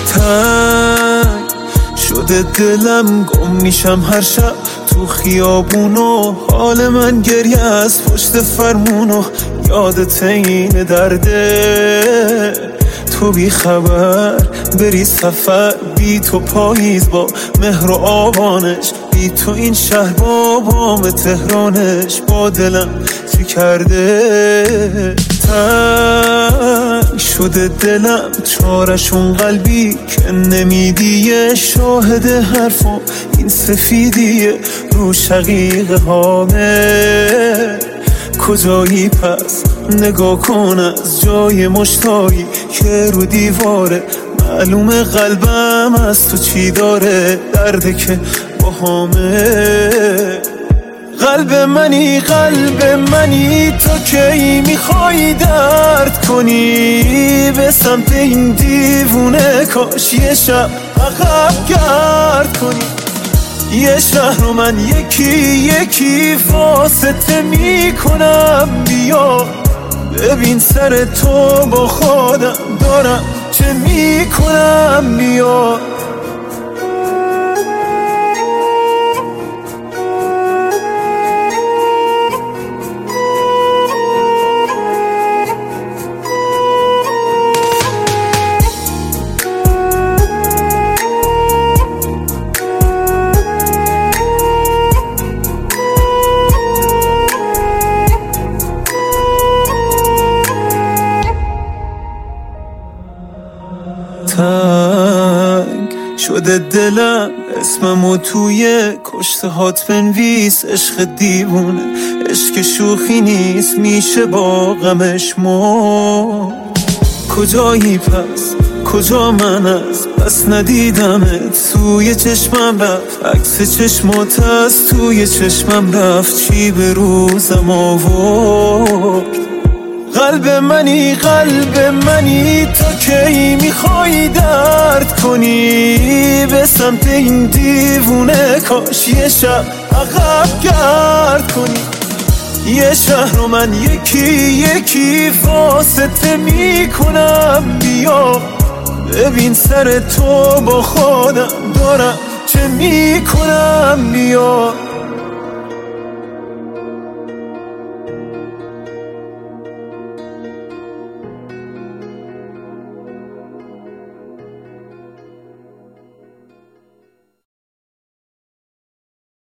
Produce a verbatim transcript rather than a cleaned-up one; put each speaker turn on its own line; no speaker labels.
تنگ شده دلم، گم میشم هر شب تو خیابونو، حال من گریه از پشت فرمونو، یادت این درده تو بی خبر بری سفر، بی تو پاییز با مهر و آبانش، بی تو این شهر با بام تهرانش، با دلم چی کرده تنگ شده دلم، چارشون قلبی که نمیدیه، شاهد حرفم این سفیدیه رو شقیقه هامه، کجایی پس نگاه کن از جای مشتایی که رو دیواره، معلومه قلبم از تو چی داره، درده که با همه قلب منی قلب منی، تو کی میخوای درد کنی به سمت این دیوونه، کاش یه شب عقب گرد کنی، یه شهر رو من یکی یکی واسطه میکنم، بیا ببین سر تو با خودم دارم چه میکنم، بیا تنگ شده دلم، اسممو توی کشته هات بنویس، عشق دیوونه عشق شوخی نیست، میشه با غمش مو، کجایی پس کجا من از بس ندیدمت، توی چشمم رفت عکس چشمات از توی چشمم رفت، چی به روزم آورد، قلب منی قلب منی، تو کی میخوای درد کنی به سمت این دیوونه، کاش یه شب عقب گرد کنی، یه شهر رو من یکی یکی واسطه میکنم، بیا ببین سر تو با خودم دارم چه میکنم، بیا